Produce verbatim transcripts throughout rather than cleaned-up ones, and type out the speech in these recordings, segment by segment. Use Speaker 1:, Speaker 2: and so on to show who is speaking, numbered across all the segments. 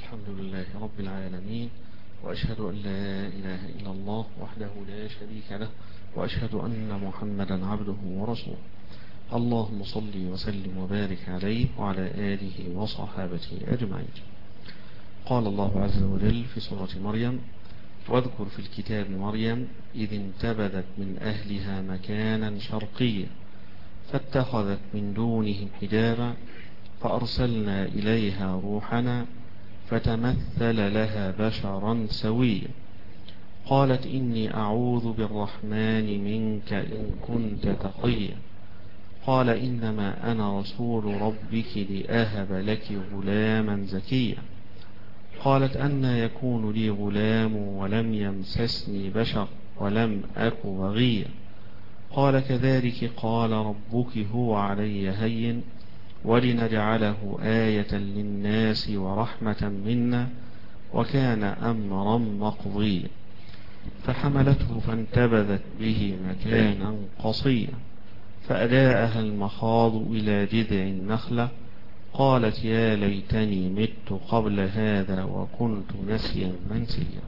Speaker 1: الحمد لله رب العالمين، وأشهد أن لا إله إلا الله وحده لا شريك له، وأشهد أن محمدا عبده ورسوله. اللهم صل وسلم وبارك عليه وعلى آله وصحابته أجمعين. قال الله عز وجل في سورة مريم: واذكر في الكتاب مريم إذ انتبذت من أهلها مكانا شرقيا فاتخذت من دونهم حجابا فأرسلنا إليها روحنا فتمثل لها بشرا سويا قالت إني أعوذ بالرحمن منك إن كنت تقيا قال إنما أنا رسول ربك لأهب لك غلاما زكيا قالت أنى يكون لي غلام ولم يمسسني بشر ولم أك بغيا قال كذلك قال ربك هو علي هين ولنجعله آية للناس ورحمة منا وكان أمرا مقضيا فحملته فانتبذت به مكانا قصيا فأجاءها المخاض إلى جذع النخلة قالت يا ليتني مت قبل هذا وكنت نسيا منسيا.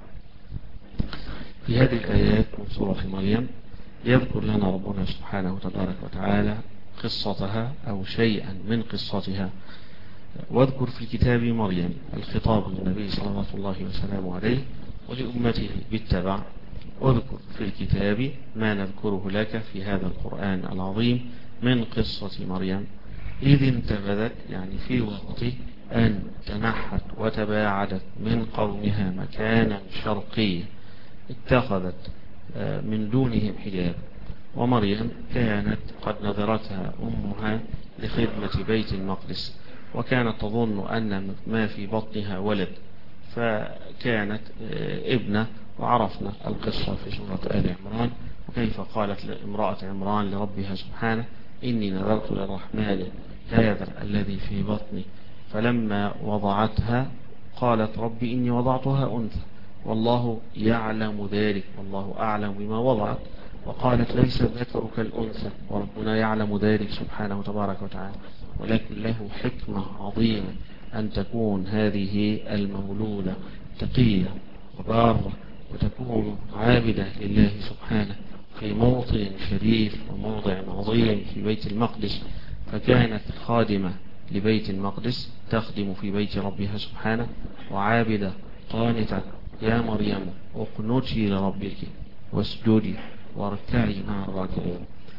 Speaker 1: في هذه الآيات من سورة مريم يذكر لنا ربنا سبحانه تبارك وتعالى قصتها أو شيئا من قصتها. واذكر في الكتاب مريم، الخطاب للنبي صلى الله وسلم عليه ولأمته بالتبع. واذكر في الكتاب ما نذكره لك في هذا القرآن العظيم من قصة مريم إذ انتبذت، يعني في وقت أن تنحت وتباعدت من قومها مكانا شرقيا اتخذت من دونهم حجاب. ومريم كانت قد نذرتها أمها لخدمة بيت المقدس، وكانت تظن أن ما في بطنها ولد، فكانت ابنة. وعرفنا القصة في سورة آل عمران، وكيف قالت لامرأة عمران لربها سبحانه إني نذرت للرحمن هذا الذي في بطني، فلما وضعتها قالت ربي إني وضعتها أنثى والله يعلم ذلك والله أعلم بما وضعت، وقالت ليس الذكر كالأنثى وربنا يعلم ذلك سبحانه تبارك وتعالى، ولكن له حكمة عظيمة أن تكون هذه المولودة تقية وبارة وتكون عابدة لله سبحانه في موطن شريف وموضع عظيم في بيت المقدس. فكانت خادمة لبيت المقدس تخدم في بيت ربها سبحانه وعابدة قانتة. يا مريم اقنتي لربك واسجدي واركعي مع الراكعين.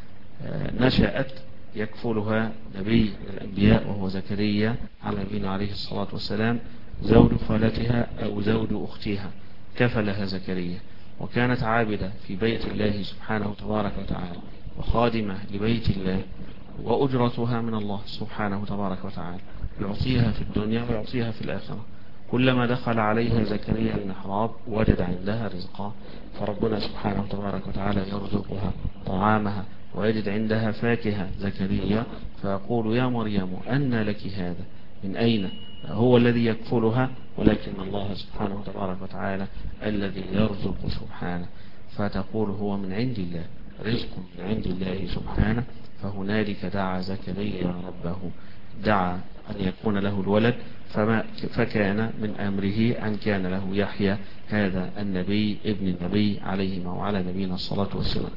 Speaker 1: نشأت يكفلها نبي من الأنبياء وهو زكريا على نبينا عليه الصلاة والسلام، زوج خالتها أو زوج أختها كفلها زكريا، وكانت عابدة في بيت الله سبحانه تبارك وتعالى وخادمة لبيت الله، وأجرتها من الله سبحانه تبارك وتعالى يعطيها في الدنيا ويعطيها في الآخرة. كلما دخل عليها زكريا المحراب وجد عندها رزقا، فربنا سبحانه تبارك وتعالى يرزقها طعامها ويجد عندها فاكهة زكريا، فيقول يا مريم أن لك هذا، من أين؟ هو الذي يكفلها، ولكن الله سبحانه تبارك وتعالى الذي يرزق سبحانه، فتقول هو من عند الله، رزق من عند الله سبحانه. فهنالك دعا زكريا ربه، دعا أن يكون له الولد، فما فكان من أمره أن كان له يحيى هذا النبي ابن النبي عليه وعلى نبينا الصلاة والسلام.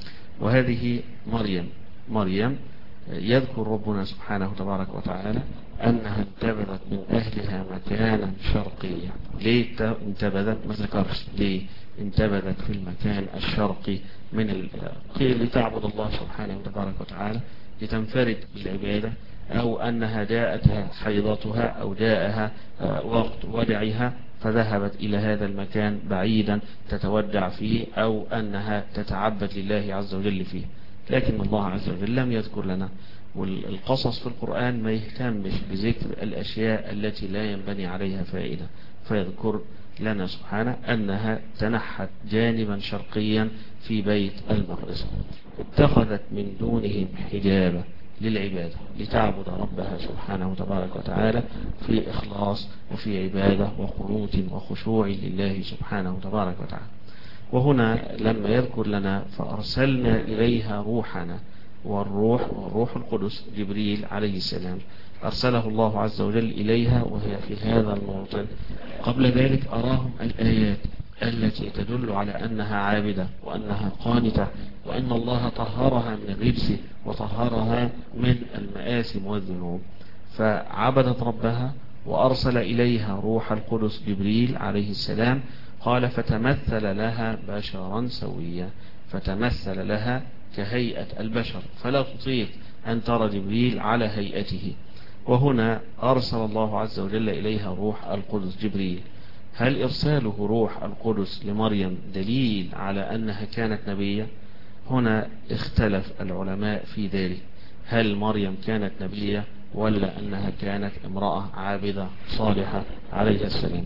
Speaker 1: وهذه مريم مريم يذكر ربنا سبحانه تبارك وتعالى أنها انتبذت من أهلها مكانا شرقيا. ليه انتبذت؟ ما ذكرش ليه انتبذت في المكان الشرقي من قيل لتعبد الله سبحانه تبارك وتعالى، لتنفرد بالعبادة، أو أنها جاءتها حيضتها أو جاءها وقت ودعها فذهبت إلى هذا المكان بعيدا تتودع فيه، أو أنها تتعبد لله عز وجل فيه. لكن الله عز وجل لم يذكر لنا، والقصص في القرآن ما يهتمش بذكر الأشياء التي لا ينبني عليها فائدة، فيذكر لنا سبحانه أنها تنحت جانبا شرقيا في بيت المقدس، اتخذت من دونهم حجابا للعبادة لتعبد ربها سبحانه تبارك وتعالى في إخلاص وفي عبادة وقنوت وخشوع لله سبحانه تبارك وتعالى. وهنا لما يذكر لنا فأرسلنا إليها روحنا، والروح والروح القدس جبريل عليه السلام أرسله الله عز وجل إليها وهي في هذا الموطن. قبل ذلك أراهم الآيات التي تدل على أنها عابدة وأنها قانتة وأن الله طهرها من الرجس وطهرها من المآثم والذنوب، فعبدت ربها وأرسل إليها روح القدس جبريل عليه السلام. قال فتمثل لها بشرا سويا، فتمثل لها كهيئة البشر، فلا تطيق أن ترى جبريل على هيئته. وهنا أرسل الله عز وجل إليها روح القدس جبريل. هل إرساله روح القدس لمريم دليل على أنها كانت نبية؟ هنا اختلف العلماء في ذلك، هل مريم كانت نبية ولا أنها كانت امرأة عابدة صالحة عليها السلام.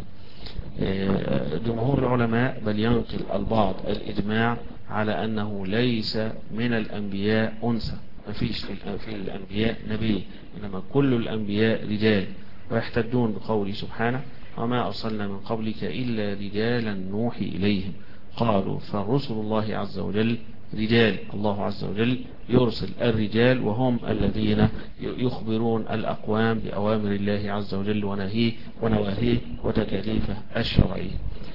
Speaker 1: جمهور العلماء بل ينقل البعض الإجماع على أنه ليس من الأنبياء أنثى، ما فيش في الأنبياء نبي، إنما كل الأنبياء رجال، ويحتدون بقوله سبحانه وما أرسلنا من قبلك إلا رجالا نوحي إليهم. قالوا فرسل الله عز وجل رجال، الله عز وجل يرسل الرجال وهم الذين يخبرون الأقوام بأوامر الله عز وجل ونهيه ونواهيه وتكاليفه الشرعية.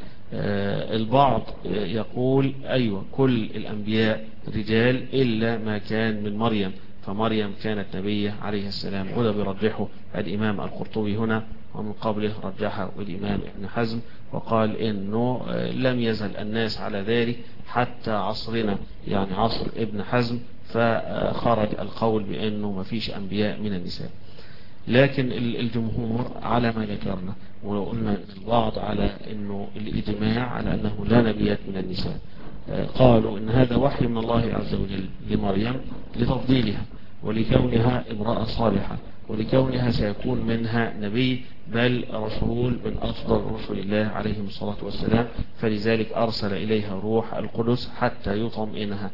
Speaker 1: البعض يقول أيوة كل الأنبياء رجال إلا ما كان من مريم، فمريم كانت نبية عليه السلام. وده بيرجحه الإمام القرطبي هنا، ومن قبله رجحه الإمام ابن حزم وقال إنه لم يزل الناس على ذلك حتى عصرنا، يعني عصر ابن حزم، فخرج القول بأنه ما فيش أنبياء من النساء. لكن الجمهور على ما ذكرنا، ولو قلنا البعض على أنه الإجماع على أنه لا نبيات من النساء، قالوا إن هذا وحي من الله عز وجل لمريم لتفضيلها ولكونها امرأة صالحة ولكونها سيكون منها نبي بل رسول من أفضل رسل الله عليهم الصلاة والسلام، فلذلك أرسل إليها روح القدس حتى يطمئنها.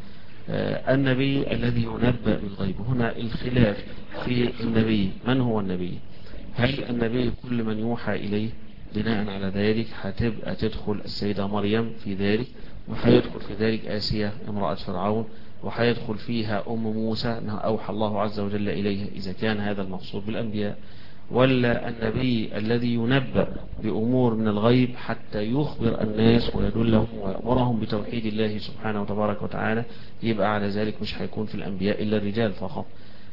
Speaker 1: النبي الذي ينبأ بالغيب، هنا الخلاف في النبي، من هو النبي؟ هل النبي كل من يوحى إليه؟ بناء على ذلك هتبقى تدخل السيدة مريم في ذلك، وحيدخل في ذلك آسيا امرأة فرعون، وحيدخل فيها أم موسى أنها أوحى الله عز وجل إليها، إذا كان هذا المقصود بالأنبياء. ولا النبي الذي ينبأ بأمور من الغيب حتى يخبر الناس ويدلهم ويأمرهم بتوحيد الله سبحانه وتبارك وتعالى، يبقى على ذلك مش هيكون في الأنبياء إلا الرجال فقط.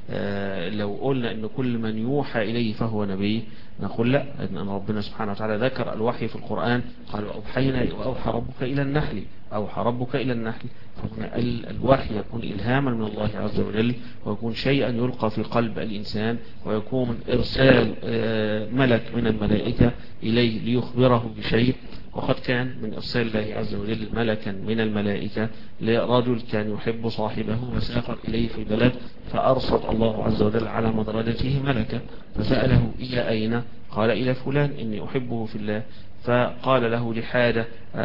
Speaker 1: آه لو قلنا أن كل من يوحى إليه فهو نبي، نقول لا، أن ربنا سبحانه وتعالى ذكر الوحي في القرآن، قال وأوحينا وأوحى ربك إلى النحل، أوحى ربك إلى النحل. فهنا الوحي يكون إلهاما من الله عز وجل، ويكون شيئا يلقى في قلب الإنسان، ويكون إرسال ملك من الملائكة إليه ليخبره بشيء. وقد كان من إرسال الله عز وجل ملكا من الملائكة لرجل كان يحب صاحبه وسافر إليه في بلد، فأرسل الله عز وجل على مدرجته ملكا فسأله إلى أين؟ قال إلى فلان إني أحبه في الله. فقال له لحاجة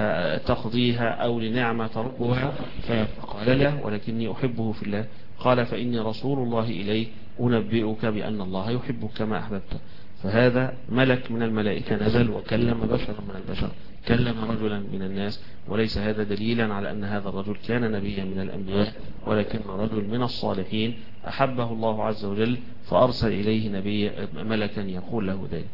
Speaker 1: تقضيها أو لنعمة تربها، فقال لا ولكني أحبه في الله. قال فإني رسول الله إليك أنبئك بأن الله يحبك كما أحببته. فهذا ملك من الملائكة نزل وكلم بشرا من البشر، كلم رجلا من الناس، وليس هذا دليلا على أن هذا الرجل كان نبيا من الأنبياء، ولكن رجل من الصالحين أحبه الله عز وجل فأرسل إليه نبي ملكا يقول له ذلك.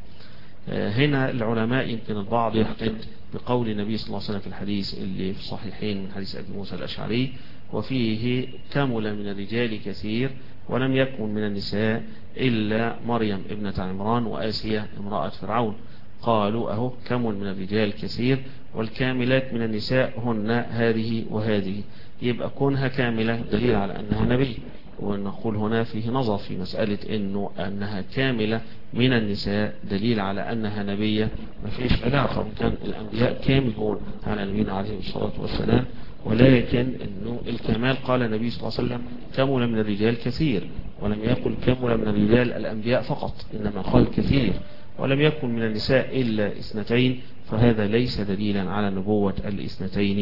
Speaker 1: هنا العلماء يمكن البعض يحتج بقول النبي صلى الله عليه وسلم في الحديث اللي في الصحيحين من حديث أبي موسى الأشعري، وفيه كمل من الرجال كثير ولم يكن من النساء إلا مريم ابنة عمران وآسيا امرأة فرعون. قالوا أهو كمل من الرجال كثير، والكاملات من النساء هن هذه وهذه، يبقى كونها كاملة دليل على أنها نبي. ونقول هنا فيه نظر في مسألة إنه أنها كاملة من النساء دليل على أنها نبية، ما فيش علاقة، كان الأنبياء كاملون على نبينا عليه الصلاة والسلام، ولكن إنه الكمال قال النبي صلى الله عليه وسلم كمل من الرجال كثير، ولم يقل كمل من الرجال الأنبياء فقط، إنما قال كثير، ولم يكن من النساء إلا اثنتين، فهذا ليس دليلا على نبوة الاثنتين.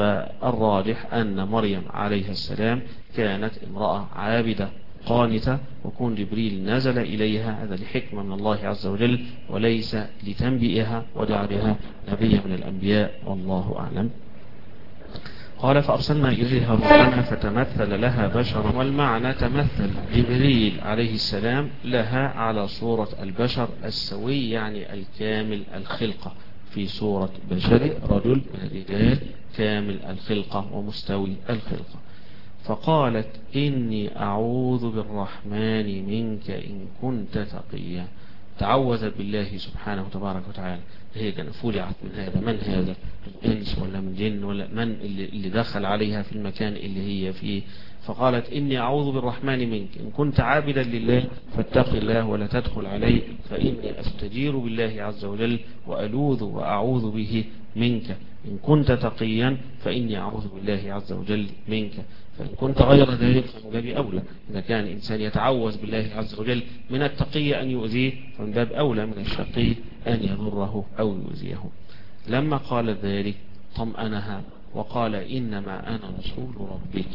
Speaker 1: فالراجح أن مريم عليه السلام كانت امرأة عابدة قانتة، وكون جبريل نزل إليها هذا لحكمة من الله عز وجل، وليس لتنبئها وجعلها نبيا من الأنبياء، والله أعلم. قال فأرسلنا إليها روحنا فتمثل لها بشرا، والمعنى تمثل جبريل عليه السلام لها على صورة البشر السوي، يعني الكامل الخلقة، في صورة بشري رجل من الرجال كامل الخلقة ومستوي الخلقة. فقالت إني أعوذ بالرحمن منك إن كنت تقيا. تعوذ بالله سبحانه تبارك وتعالى. هي كان فولعت من هذا، من هذا؟ الإنس ولا من جن ولا من اللي, اللي دخل عليها في المكان اللي هي فيه؟ فقالت إني أعوذ بالرحمن منك إن كنت عابدا لله فاتق الله ولا تدخل عليه، فإني أستجير بالله عز وجل وألوذ وأعوذ به منك. إن كنت تقيا فإني أعوذ بالله عز وجل منك. فإن كنت غير ذلك فمن باب أولى. إذا كان إنسان يتعوذ بالله عز وجل من التقي أن يؤذيه، فمن باب أولى من الشقي أن يضره أو يؤذيه. لما قال ذلك طمأنها وقال إنما أنا رسول ربك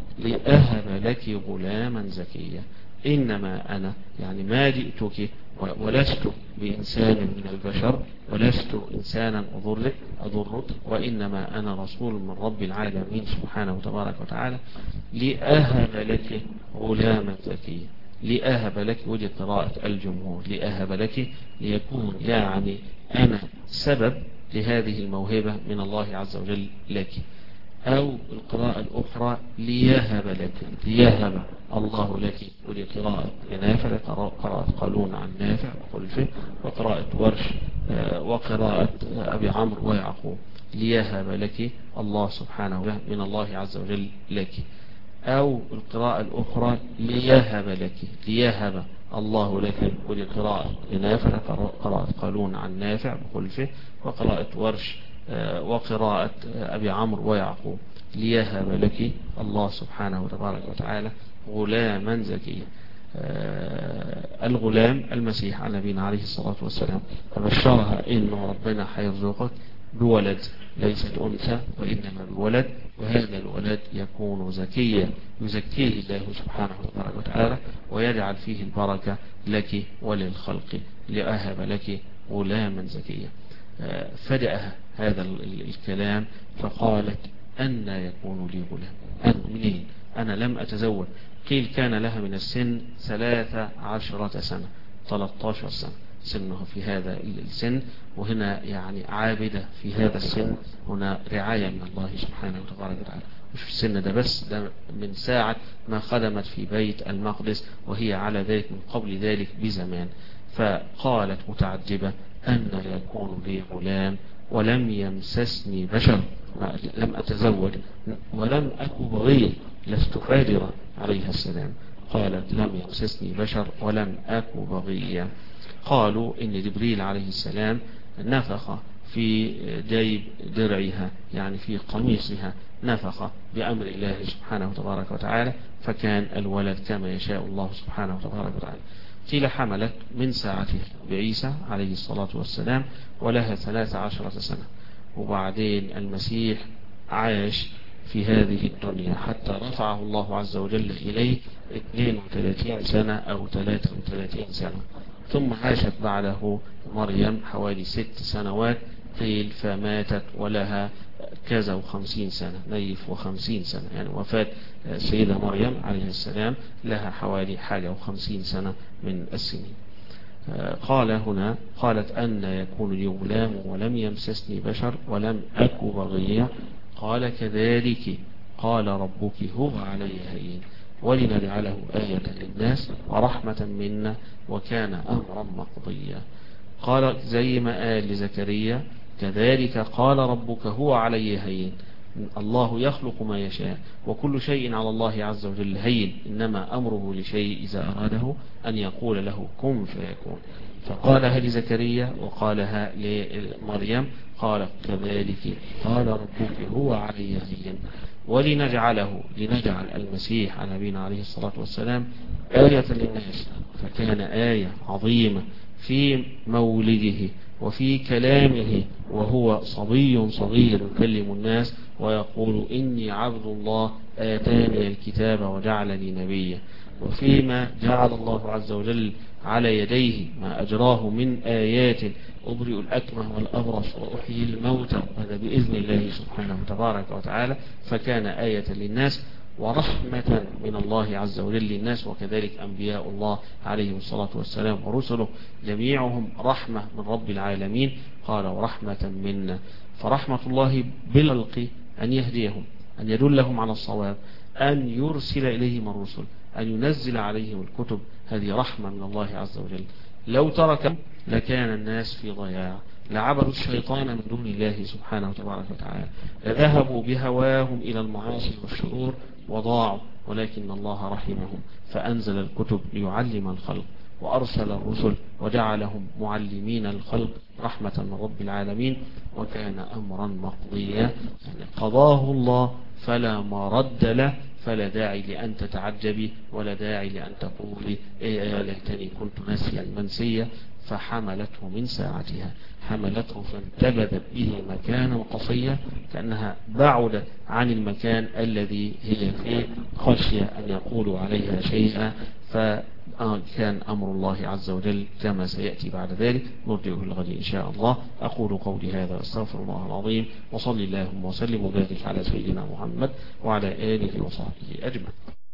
Speaker 1: لأهب لك غلاما زكيا. إنما أنا يعني ما جئتك ولست بإنسان من البشر، ولست إنسانا أضرك أضرك وإنما أنا رسول من رب العالمين سبحانه وتبارك وتعالى لأهب لك غلاما زكيا. لأهب لك وجه قراءة الجمهور، لأهب لك ليكون يعني أنا سبب لهذه الموهبة من الله عز وجل لك. أو القراءة الأخرى ليهب لك، ليهب الله لك، ودي قراءة نافع، قراءة قالون عن نافع وخلفه، وقراءة ورش وقراءة أبي عمرو ويعقوب. ليهب لك الله سبحانه من الله عز وجل لك. أو القراءة الأخرى ليهب لك، ليهب الله لك، ودي قراءة نافع، قراءة قالون عن نافع وخلفه، وقراءة ورش وقراءة أبي عمرو ويعقوب. ليهب لك الله سبحانه وتبارك وتعالى غلاما زكيا. الغلام المسيح على نبينا عليه الصلاة والسلام، فبشرها إنه ربنا حيرزقك بولد، ليست أنثى وإنما بولد، وهذا الولد يكون زكيا يزكيه الله سبحانه وتبارك وتعالى ويجعل فيه البركة لك وللخلق. لأهب لك غلاما زكيا. فدأها هذا الكلام فقالت أن يكون لي غلام؟ أنا منين؟ أنا لم أتزوج. قيل كان لها من السن ثلاث عشرة سنة، ثلاثة عشر سنة سنها في هذا السن، وهنا يعني عابدة في هذا السن، هنا رعاية من الله سبحانه وتبارك وتعالى. مش في السن ده بس، ده من ساعة ما خدمت في بيت المقدس، وهي على ذلك من قبل ذلك بزمان. فقالت متعجبة أن يكون لي غلام ولم يمسسني بشر، لم أتزوج ولم أكن بغيا، لست فاجرة عليها السلام. قالت لم يمسسني بشر ولم أكن بغيا. قالوا إن جبريل عليه السلام نفخ في جيب درعها، يعني في قميصها، نفخ بأمر الله سبحانه وتبارك وتعالى، فكان الولد كما يشاء الله سبحانه وتبارك وتعالى. قيل حملت من ساعته بعيسى عليه الصلاة والسلام ولها ثلاث عشرة سنة، وبعدين المسيح عاش في هذه الدنيا حتى رفعه الله عز وجل إليه اثنين وثلاثين سنة أو ثلاثة وثلاثين سنة، ثم عاشت بعده مريم حوالي ست سنوات قيل، فماتت ولها كذا وخمسين سنة، نيف وخمسين سنة، يعني وفاة السيدة مريم عليه السلام لها حوالي حاجة وخمسين سنة من السنين. قال هنا قالت أن يكون لي غلام ولم يمسسني بشر ولم أك بغيا. قال كذلك قال ربك هو علي هين ولنجعله آية للناس ورحمة منا وكان أمرا مقضيا. قال زي ما قال لزكريا كذلك قال ربك هو علي هين. الله يخلق ما يشاء وكل شيء على الله عز وجل هين، إنما أمره لشيء إذا أراده أن يقول له كن فيكون. فقالها لزكريا وقالها لمريم قال كذلك قال ربك هو علي هين ولنجعله لنجعل المسيح على نبينا عليه الصلاة والسلام آية للناس. فكان آية عظيمة في مولده وفي كلامه، وهو صبي صغير يكلم الناس ويقول إني عبد الله آتاني الكتاب وجعلني نبيا. وفيما جعل الله عز وجل على يديه ما أجراه من آيات أبرئ الأكمه والأبرص وأحيي الموتى، هذا بإذن الله سبحانه تبارك وتعالى، فكان آية للناس ورحمة من الله عز وجل للناس. وكذلك أنبياء الله عليهم الصلاة والسلام ورسله جميعهم رحمة من رب العالمين، قال ورحمة منا. فرحمة الله بالخلق أن يهديهم، أن يدلهم على الصواب، أن يرسل إليهم الرسل، أن ينزل عليهم الكتب، هذه رحمة من الله عز وجل. لو تركهم لكان الناس في ضياع، لعبدوا الشيطان من دون الله سبحانه وتبارك وتعالى، لذهبوا بهواهم إلى المعاصي والشرور وضاعوا، ولكن الله رحمهم فأنزل الكتب ليعلم الخلق، وأرسل الرسل وجعلهم معلمين الخلق رحمة من رب العالمين، وكان أمرا مقضيا، يعني قضاه الله فلا مرد له، فلا داعي لأن تتعجبي ولا داعي لأن تقولي إيه يا ليتني كنت ناسيا منسيا. فحملته من ساعتها، حملته فانتبذت به مكانا قصيا، كأنها بعدت عن المكان الذي هي فيه، خشية أن يقولوا عليها شيئا، فكان أمر الله عز وجل كما سيأتي بعد ذلك، نرجعه الغد إن شاء الله. أقول قولي هذا أستغفر الله العظيم، وصلي اللهم وسلم وبارك على سيدنا محمد وعلى آله وصحبه أجمعين.